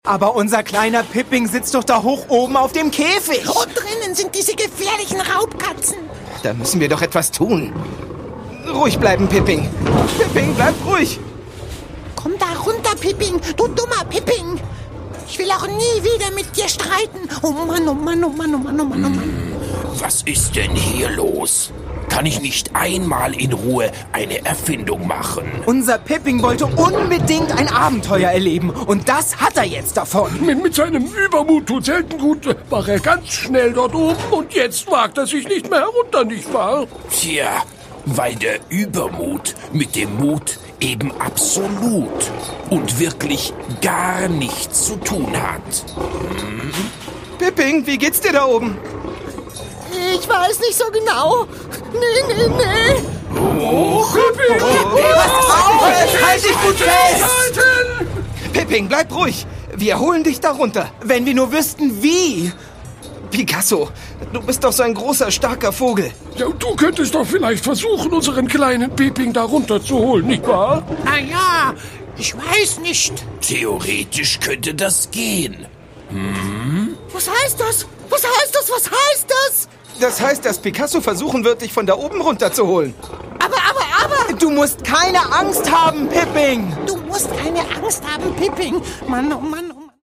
Aber unser kleiner Pipping sitzt doch da hoch oben auf dem Käfig. Und drinnen sind diese gefährlichen Raubkatzen. Da müssen wir doch etwas tun. Ruhig bleiben, Pipping. Pipping, bleib ruhig. Komm da runter, Pipping, du dummer Pipping. Ich will auch nie wieder mit dir streiten. Oh Mann, oh Mann, oh Mann, oh Mann, oh Mann, oh Mann. Was ist denn hier los? Kann ich nicht einmal in Ruhe eine Erfindung machen? Unser Pipping wollte unbedingt ein Abenteuer erleben. Und das hat er jetzt davon. Mit seinem Übermut tut selten gut, war er ganz schnell dort oben und jetzt wagt er sich nicht mehr herunter, nicht wahr? Tja, weil der Übermut mit dem Mut eben absolut und wirklich gar nichts zu tun hat. Pipping, wie geht's dir da oben? Ich weiß nicht so genau. Nee. Oh, Pipping! Halt dich gut fest! Pipping, bleib ruhig. Wir holen dich da runter, wenn wir nur wüssten, wie. Picasso, du bist doch so ein großer, starker Vogel. Ja, du könntest doch vielleicht versuchen, unseren kleinen Pipping da runterzuholen, nicht wahr? Na ja, ich weiß nicht. Theoretisch könnte das gehen. Was heißt das? Was heißt das? Was heißt das? Das heißt, dass Picasso versuchen wird, dich von da oben runterzuholen. Aber. Du musst keine Angst haben, Pipping. Du musst keine Angst haben, Pipping. Mann, oh Mann,